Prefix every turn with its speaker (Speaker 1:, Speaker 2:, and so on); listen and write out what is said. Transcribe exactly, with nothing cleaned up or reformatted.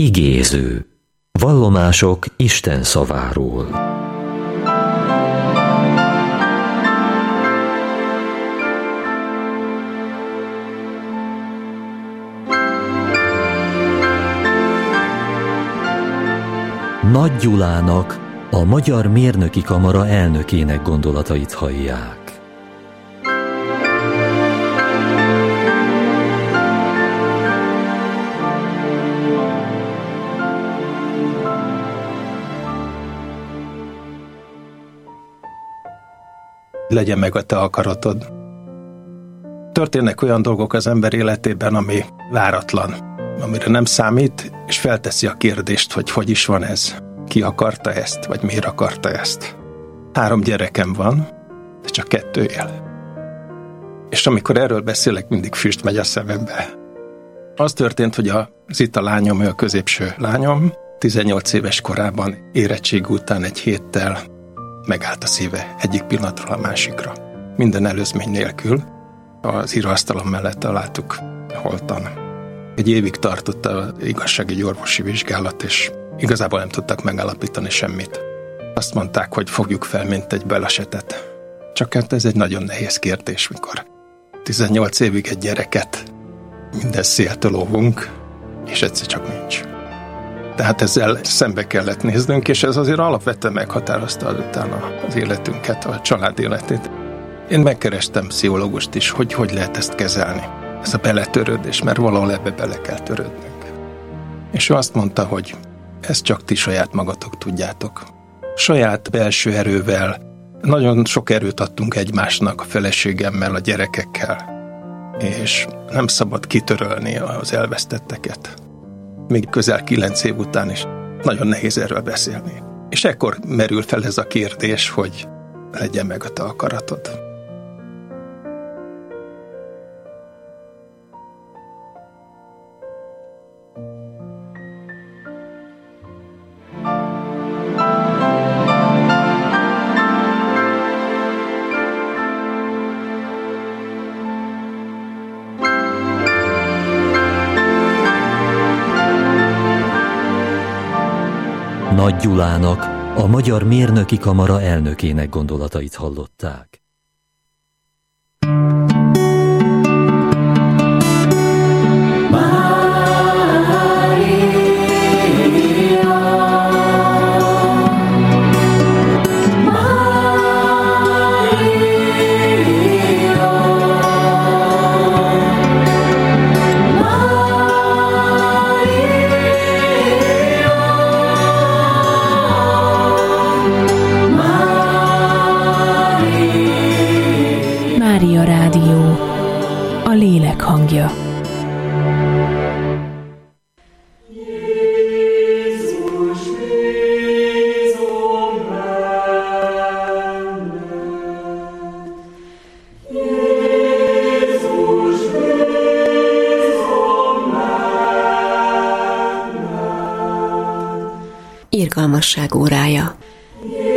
Speaker 1: Igéző. Vallomások Isten szaváról. Nagy Gyulának, a Magyar Mérnöki Kamara elnökének gondolatait hallják.
Speaker 2: Legyen meg a te akaratod. Történnek olyan dolgok az ember életében, ami váratlan, amire nem számít, és felteszi a kérdést, hogy hogy is van ez, ki akarta ezt, vagy miért akarta ezt. Három gyerekem van, de csak kettő él. És amikor erről beszélek, mindig füst megy a szemembe. Az történt, hogy a Zita lányom, ő a középső lányom, tizennyolc éves korában érettség után egy héttel megállt a szíve egyik pillanatról a másikra. Minden előzmény nélkül az íróasztalom mellett találtuk holtan. Egy évig tartott az igazságügyi orvosi vizsgálat, és igazából nem tudtak megállapítani semmit. Azt mondták, hogy fogjuk fel, mint egy balesetet. Csak hát ez egy nagyon nehéz kérdés, mikor tizennyolc évig egy gyereket minden széltől óvunk, és egyszer csak nincs. Tehát ezzel szembe kellett néznünk, és ez azért alapvetően meghatározta azután az életünket, a család életét. Én megkerestem pszichológust is, hogy hogy lehet ezt kezelni. Ez a beletörődés, mert valahol ebbe bele kell törődnünk. És ő azt mondta, hogy ezt csak ti saját magatok tudjátok. Saját belső erővel, nagyon sok erőt adtunk egymásnak, a feleségemmel, a gyerekekkel, és nem szabad kitörölni az elvesztetteket. Még közel kilenc év után is nagyon nehéz erről beszélni. És ekkor merül fel ez a kérdés, hogy legyen meg a te akaratod.
Speaker 1: Nagy Gyulának, a Magyar Mérnöki Kamara elnökének gondolatait hallották.
Speaker 3: Mária Rádió, a lélek hangja.
Speaker 4: Irgalmasság órája.